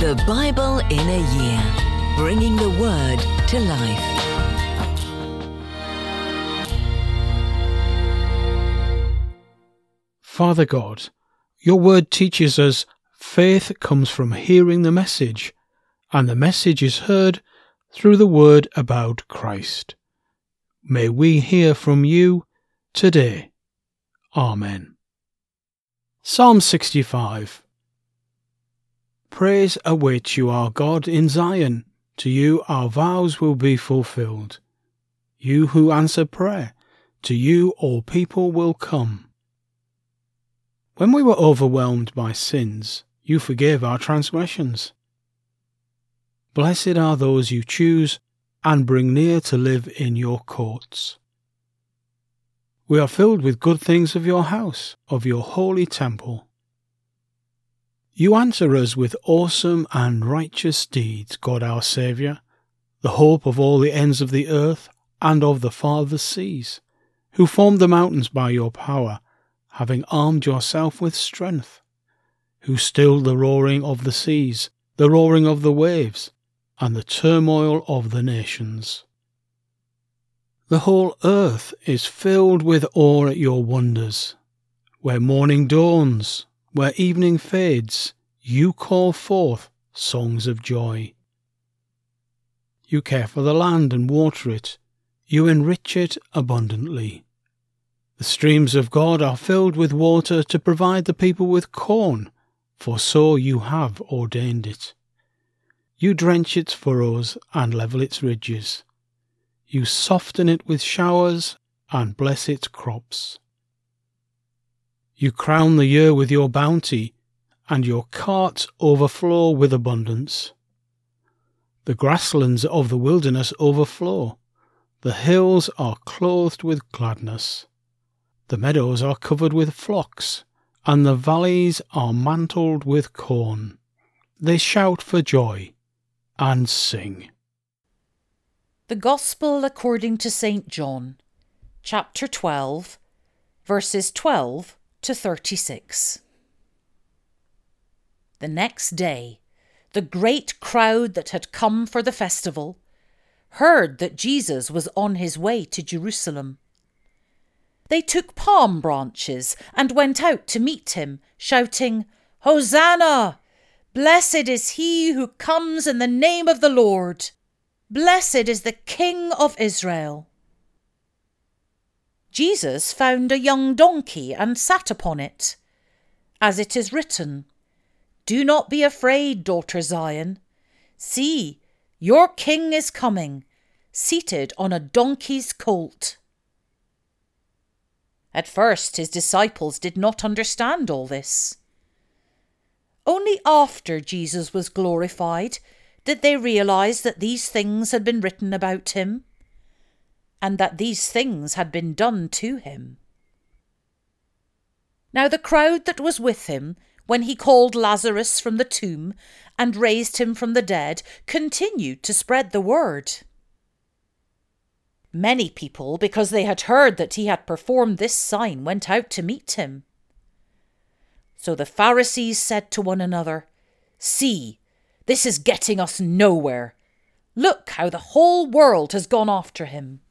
The Bible in a Year, bringing the Word to life. Father God, your Word teaches us faith comes from hearing the message, and the message is heard through the Word about Christ. May we hear from you today. Amen. Psalm 65. Praise awaits you, our God, in Zion. To you our vows will be fulfilled. You who answer prayer, to you all people will come. When we were overwhelmed by sins, you forgave our transgressions. Blessed are those you choose and bring near to live in your courts. We are filled with good things of your house, of your holy temple. You answer us with awesome and righteous deeds, God our Saviour, the hope of all the ends of the earth and of the farthest seas, who formed the mountains by your power, having armed yourself with strength, who stilled the roaring of the seas, the roaring of the waves, and the turmoil of the nations. The whole earth is filled with awe at your wonders. Where morning dawns, where evening fades, you call forth songs of joy. You care for the land and water it. You enrich it abundantly. The streams of God are filled with water to provide the people with corn, for so you have ordained it. You drench its furrows and level its ridges. You soften it with showers and bless its crops. You crown the year with your bounty, and your carts overflow with abundance. The grasslands of the wilderness overflow. The hills are clothed with gladness. The meadows are covered with flocks, and the valleys are mantled with corn. They shout for joy and sing. The Gospel according to St. John, chapter 12, verses 12 to 36. The next day, the great crowd that had come for the festival heard that Jesus was on his way to Jerusalem. They took palm branches and went out to meet him, shouting, "Hosanna! Blessed is he who comes in the name of the Lord! Blessed is the King of Israel!" Jesus found a young donkey and sat upon it. As it is written, "Do not be afraid, daughter Zion. See, your king is coming, seated on a donkey's colt." At first his disciples did not understand all this. Only after Jesus was glorified did they realize that these things had been written about him, and that these things had been done to him. Now the crowd that was with him when he called Lazarus from the tomb and raised him from the dead continued to spread the word. Many people, because they had heard that he had performed this sign, went out to meet him. So the Pharisees said to one another, "See, this is getting us nowhere. Look how the whole world has gone after him."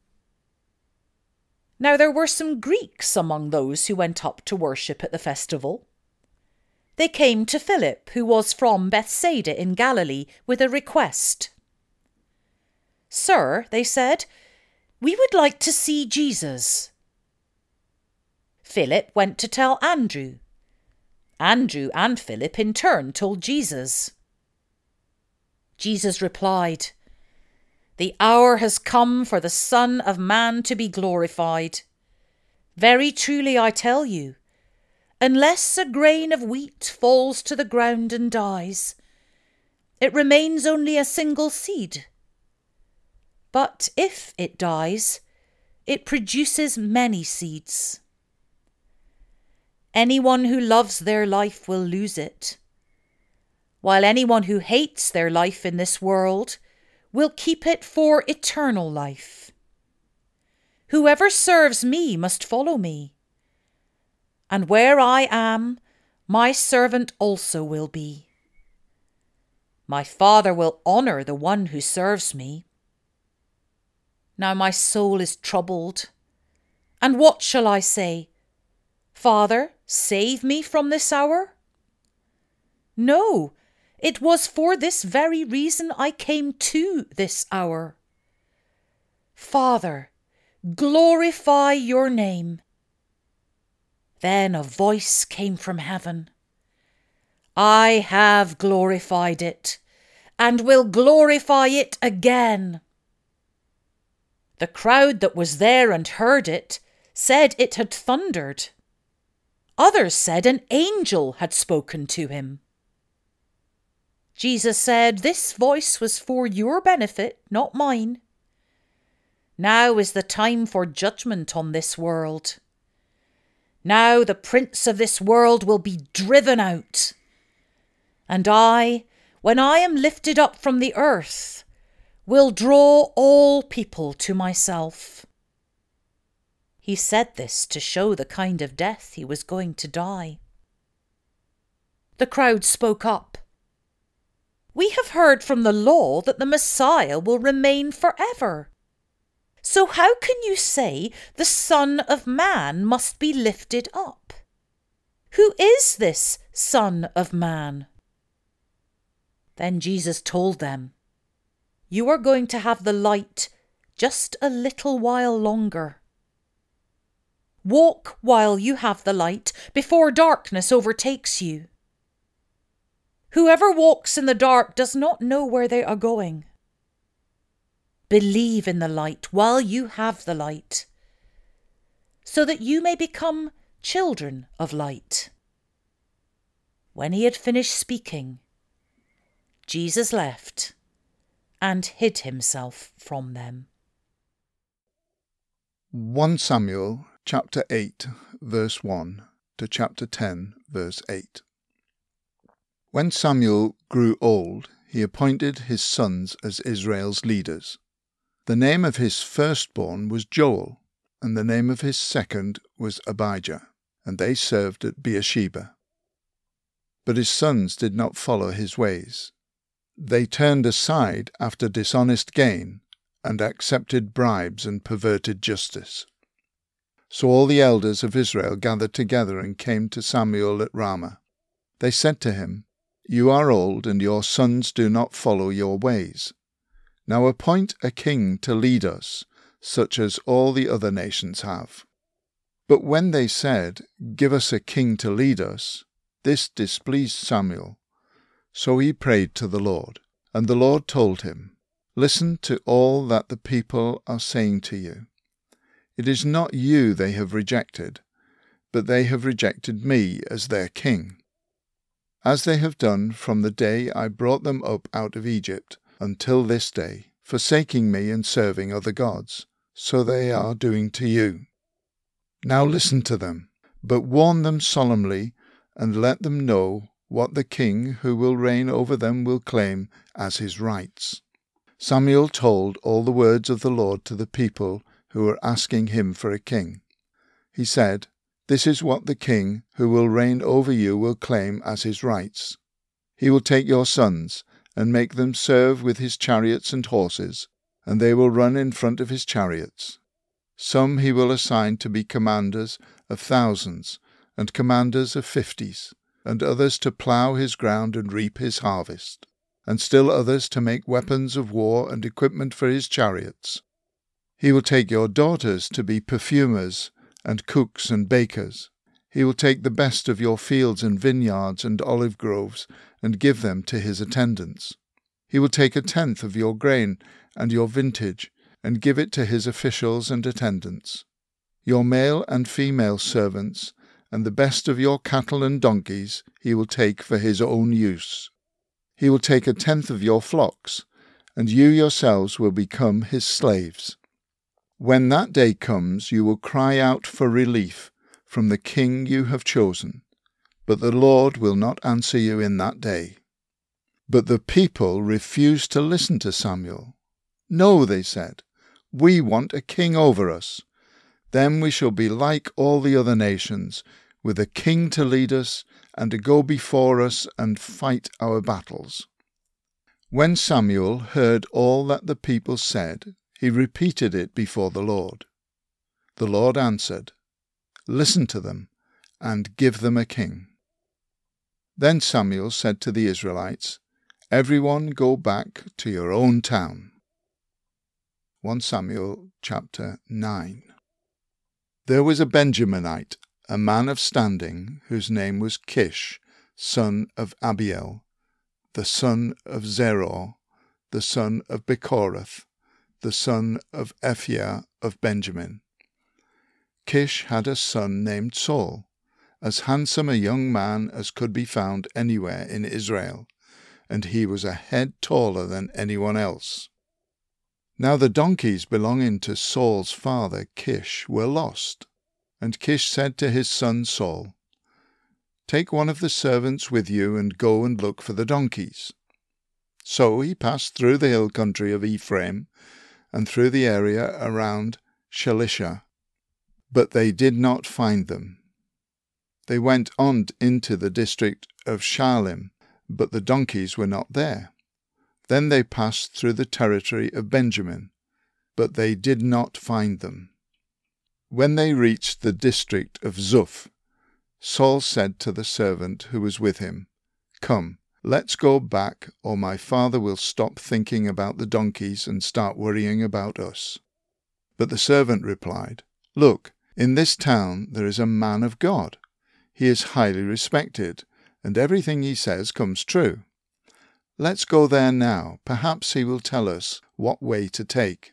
Now there were some Greeks among those who went up to worship at the festival. They came to Philip, who was from Bethsaida in Galilee, with a request. "Sir," they said, "we would like to see Jesus." Philip went to tell Andrew. Andrew and Philip in turn told Jesus. Jesus replied, "The hour has come for the Son of Man to be glorified. Very truly I tell you, unless a grain of wheat falls to the ground and dies, it remains only a single seed. But if it dies, it produces many seeds. Anyone who loves their life will lose it, while anyone who hates their life in this world will keep it for eternal life. Whoever serves me must follow me, and where I am, my servant also will be. My Father will honour the one who serves me. Now my soul is troubled. And what shall I say? Father, save me from this hour? No, it was for this very reason I came to this hour. Father, glorify your name. Then a voice came from heaven. I have glorified it, and will glorify it again. The crowd that was there and heard it said it had thundered. Others said an angel had spoken to him. Jesus said, "This voice was for your benefit, not mine. Now is the time for judgment on this world. Now the prince of this world will be driven out. And I, when I am lifted up from the earth, will draw all people to myself." He said this to show the kind of death he was going to die. The crowd spoke up. "We have heard from the law that the Messiah will remain forever. So how can you say the Son of Man must be lifted up? Who is this Son of Man?" Then Jesus told them, "You are going to have the light just a little while longer. Walk while you have the light before darkness overtakes you. Whoever walks in the dark does not know where they are going. Believe in the light while you have the light, so that you may become children of light." When he had finished speaking, Jesus left and hid himself from them. 1 Samuel chapter 8 verse 1 to chapter 10 verse 8. When Samuel grew old, he appointed his sons as Israel's leaders. The name of his firstborn was Joel, and the name of his second was Abijah, and they served at Beersheba. But his sons did not follow his ways. They turned aside after dishonest gain, and accepted bribes and perverted justice. So all the elders of Israel gathered together and came to Samuel at Ramah. They said to him, "You are old, and your sons do not follow your ways. Now appoint a king to lead us, such as all the other nations have." But when they said, "Give us a king to lead us," this displeased Samuel. So he prayed to the Lord, and the Lord told him, "Listen to all that the people are saying to you. It is not you they have rejected, but they have rejected me as their king, as they have done from the day I brought them up out of Egypt until this day, forsaking me and serving other gods. So they are doing to you. Now listen to them, but warn them solemnly, and let them know what the king who will reign over them will claim as his rights." Samuel told all the words of the Lord to the people who were asking him for a king. He said, "This is what the king who will reign over you will claim as his rights. He will take your sons and make them serve with his chariots and horses, and they will run in front of his chariots. Some he will assign to be commanders of thousands and commanders of 50s, and others to plough his ground and reap his harvest, and still others to make weapons of war and equipment for his chariots. He will take your daughters to be perfumers and cooks and bakers. He will take the best of your fields and vineyards and olive groves and give them to his attendants. He will take 1/10 of your grain and your vintage and give it to his officials and attendants. Your male and female servants and the best of your cattle and donkeys he will take for his own use. He will take 1/10 of your flocks, and you yourselves will become his slaves. When that day comes, you will cry out for relief from the king you have chosen, but the Lord will not answer you in that day." But the people refused to listen to Samuel. "No," they said, "we want a king over us. Then we shall be like all the other nations, with a king to lead us and to go before us and fight our battles." When Samuel heard all that the people said, he repeated it before the Lord. The Lord answered, "Listen to them, and give them a king." Then Samuel said to the Israelites, "Everyone go back to your own town." 1 Samuel chapter 9. There was a Benjaminite, a man of standing, whose name was Kish, son of Abiel, the son of Zeror, the son of Bechorath, the son of Ephia of Benjamin. Kish had a son named Saul, as handsome a young man as could be found anywhere in Israel, and he was a head taller than anyone else. Now the donkeys belonging to Saul's father Kish were lost, and Kish said to his son Saul, "Take one of the servants with you and go and look for the donkeys." So he passed through the hill country of Ephraim and through the area around Shalisha, but they did not find them. They went on into the district of Shaalim, but the donkeys were not there. Then they passed through the territory of Benjamin, but they did not find them. When they reached the district of Zuph, Saul said to the servant who was with him, "Come, let's go back, or my father will stop thinking about the donkeys and start worrying about us." But the servant replied, "Look, in this town there is a man of God. He is highly respected, and everything he says comes true. Let's go there now. Perhaps he will tell us what way to take."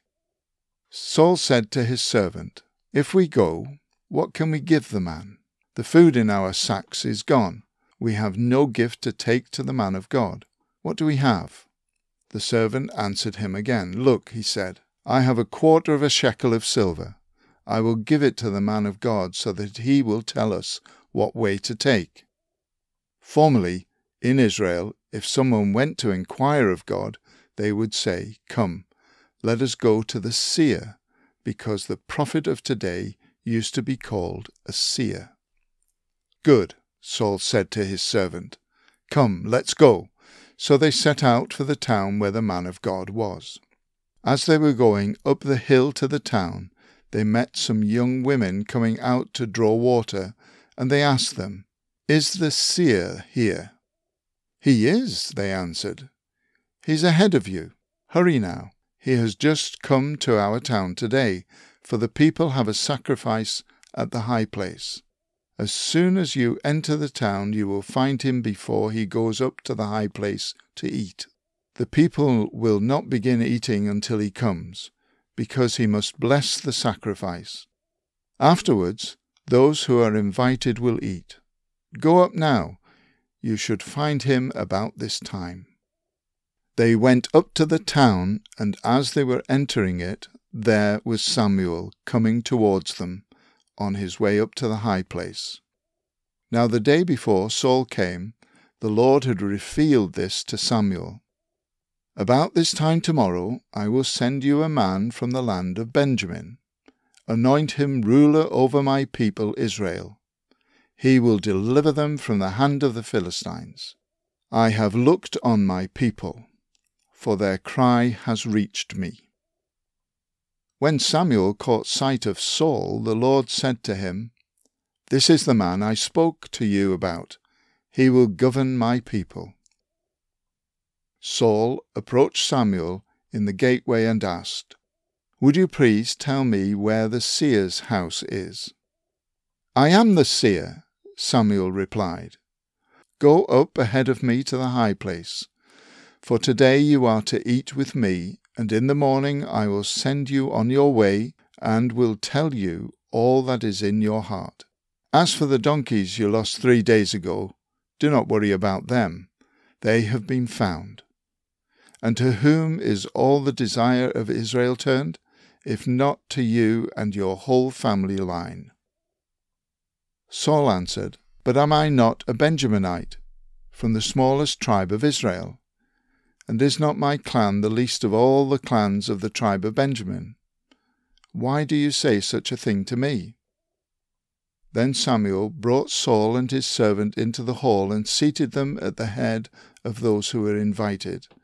Saul said to his servant, "If we go, what can we give the man? The food in our sacks is gone. We have no gift to take to the man of God. What do we have?" The servant answered him again. "Look," he said, "I have 1/4 of a shekel of silver. I will give it to the man of God so that he will tell us what way to take." Formerly, in Israel, if someone went to inquire of God, they would say, "Come, let us go to the seer," because the prophet of today used to be called a seer. "Good," Saul said to his servant. "Come, let's go." So they set out for the town where the man of God was. As they were going up the hill to the town, they met some young women coming out to draw water, and they asked them, "Is the seer here?" "He is," they answered. "He's ahead of you. Hurry now. He has just come to our town today, for the people have a sacrifice at the high place. As soon as you enter the town, you will find him before he goes up to the high place to eat. The people will not begin eating until he comes, because he must bless the sacrifice. Afterwards, those who are invited will eat. Go up now. You should find him about this time." They went up to the town, and as they were entering it, there was Samuel coming towards them, on his way up to the high place. Now the day before Saul came, the Lord had revealed this to Samuel. "About this time tomorrow I will send you a man from the land of Benjamin. Anoint him ruler over my people Israel. He will deliver them from the hand of the Philistines. I have looked on my people, for their cry has reached me." When Samuel caught sight of Saul, the Lord said to him, "This is the man I spoke to you about. He will govern my people." Saul approached Samuel in the gateway and asked, "Would you please tell me where the seer's house is?" "I am the seer," Samuel replied. "Go up ahead of me to the high place, for today you are to eat with me, and in the morning I will send you on your way and will tell you all that is in your heart. As for the donkeys you lost 3 days ago, do not worry about them. They have been found. And to whom is all the desire of Israel turned, if not to you and your whole family line?" Saul answered, "But am I not a Benjaminite, from the smallest tribe of Israel? And is not my clan the least of all the clans of the tribe of Benjamin? Why do you say such a thing to me?" Then Samuel brought Saul and his servant into the hall and seated them at the head of those who were invited,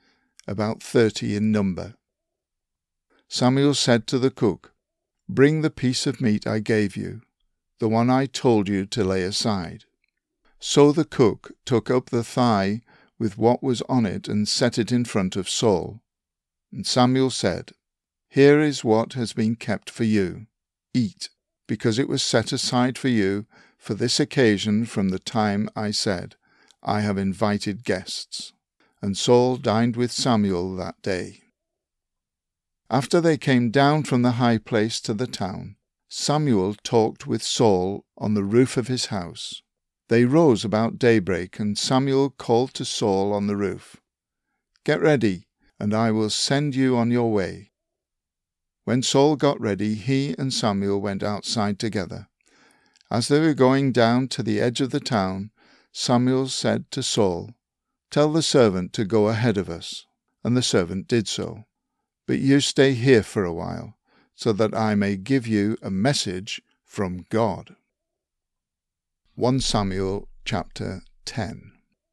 about 30 in number. Samuel said to the cook, "Bring the piece of meat I gave you, the one I told you to lay aside." So the cook took up the thigh with what was on it and set it in front of Saul. And Samuel said, "Here is what has been kept for you. Eat, because it was set aside for you for this occasion from the time I said, 'I have invited guests.'" And Saul dined with Samuel that day. After they came down from the high place to the town, Samuel talked with Saul on the roof of his house. They rose about daybreak, and Samuel called to Saul on the roof, "Get ready, and I will send you on your way." When Saul got ready, he and Samuel went outside together. As they were going down to the edge of the town, Samuel said to Saul, "Tell the servant to go ahead of us." And the servant did so. "But you stay here for a while, so that I may give you a message from God." 1 Samuel chapter 10.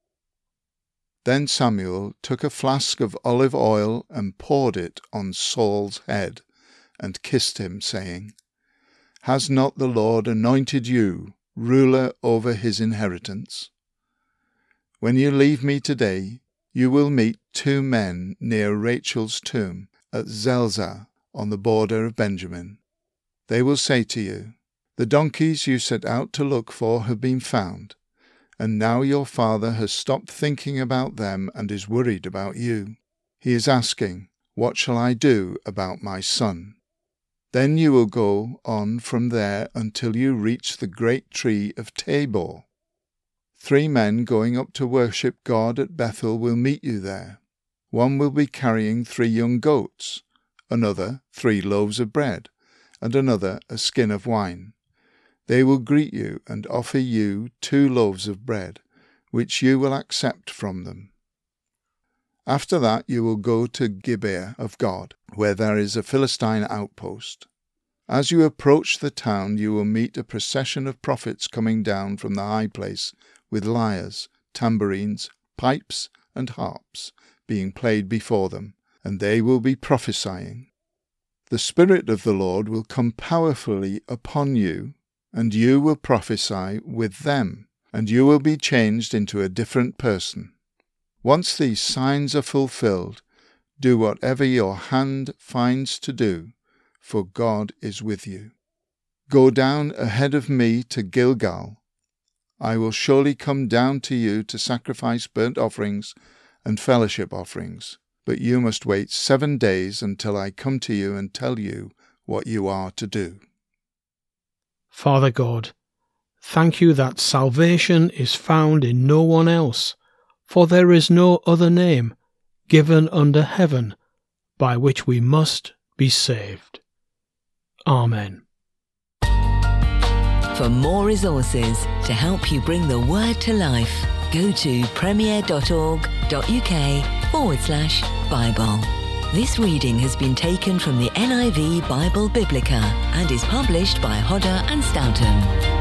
Then Samuel took a flask of olive oil and poured it on Saul's head, and kissed him, saying, "Has not the Lord anointed you ruler over his inheritance? When you leave me today, you will meet 2 men near Rachel's tomb at Zelzah on the border of Benjamin. They will say to you, 'The donkeys you set out to look for have been found, and now your father has stopped thinking about them and is worried about you. He is asking, "What shall I do about my son?" Then you will go on from there until you reach the great tree of Tabor. 3 men going up to worship God at Bethel will meet you there. One will be carrying 3 young goats, another 3 loaves of bread, and another a skin of wine. They will greet you and offer you 2 loaves of bread, which you will accept from them. After that you will go to Gibeah of God, where there is a Philistine outpost. As you approach the town, you will meet a procession of prophets coming down from the high place with lyres, tambourines, pipes, and harps being played before them, and they will be prophesying. The Spirit of the Lord will come powerfully upon you, and you will prophesy with them, and you will be changed into a different person. Once these signs are fulfilled, do whatever your hand finds to do, for God is with you. Go down ahead of me to Gilgal. I will surely come down to you to sacrifice burnt offerings and fellowship offerings, but you must wait 7 days until I come to you and tell you what you are to do. Father God, thank you that salvation is found in no one else, for there is no other name given under heaven by which we must be saved. Amen. For more resources to help you bring the word to life, go to premier.org.uk/Bible. This reading has been taken from the NIV Bible Biblica and is published by Hodder and Stoughton.